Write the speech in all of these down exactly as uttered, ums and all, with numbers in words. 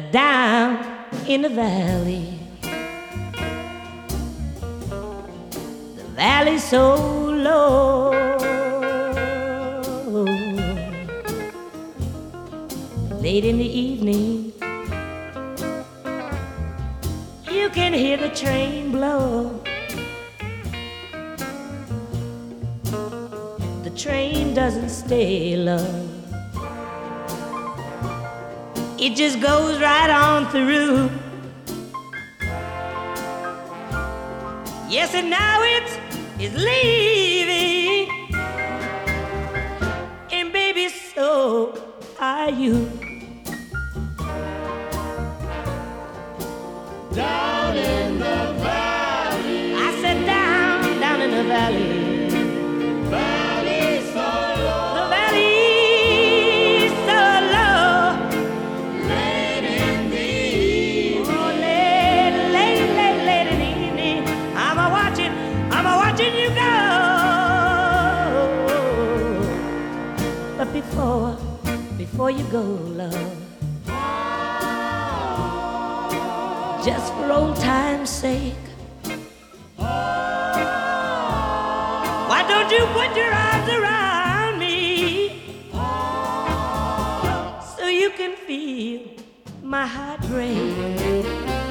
down in the valley. The valley so low. Late in the evening, you can hear the train blow. The train doesn't stay, love. It just goes right on through. Yes, and now it's, it's leaving. And baby, so are you. Down in the valley. I said down, down in the valley. Valley so low. The valley so low. Late in the evening. Oh, late, late, late, late in the evening. I'm a watching, I'm a watching you go. But before, before you go, love, just for old time's sake, why don't you put your arms around me so you can feel my heart break?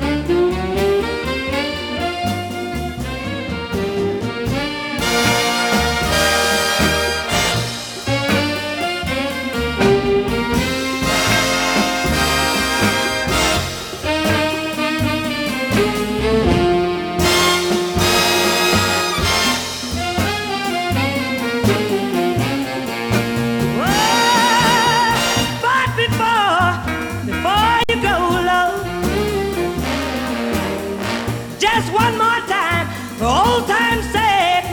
Just one more time, for old time's sake,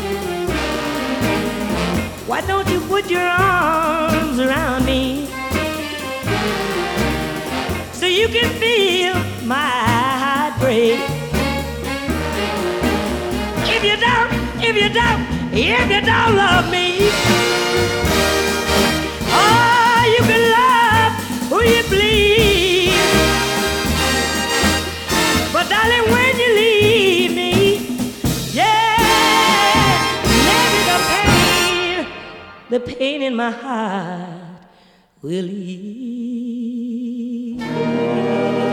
why don't you put your arms around me so you can feel my heart break? If you don't, if you don't, if you don't love me, oh, you can love who you please. But darling, when you leave me, yeah, maybe the pain, the pain in my heart will ease.